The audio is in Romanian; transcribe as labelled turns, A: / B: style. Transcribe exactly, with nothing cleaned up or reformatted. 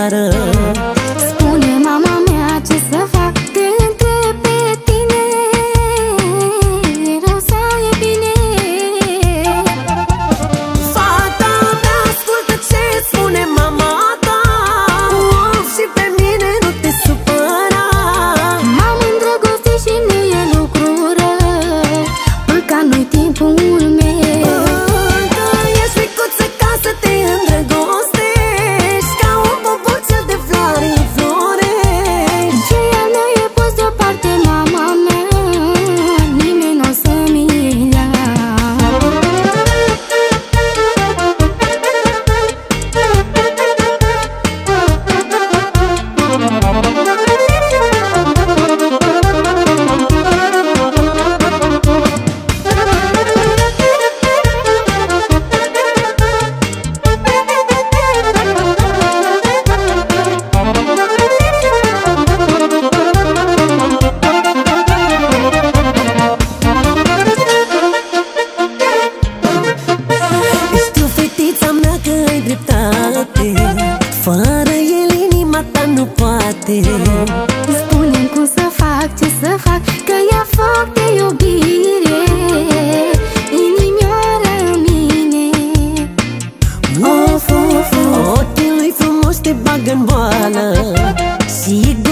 A: afară.
B: Spune mama mea ce să fac, te întreb pe tine, e rău sau e bine?
A: Fata mea, ascultă ce spune mama ta, of, și pe mine nu te supăra.
B: M-am îndrăgostit și nu e lucru rău, păcat nu-i timpul meu.
A: Încă ești micuță ca să te îndrăgostești, ca un boboțel de floare în florești.
B: Ce al meu e pus deoparte, mama mea, nimeni n-o să-mi ia.
A: Știu, fetița mea, că ai dreptate, fără el inima ta nu poate.
B: Spune-mi cum să fac, ce să fac, că ia foc de iubire inimioară în mine.
A: Of, of, of, ochii lui frumos te bagă în boală și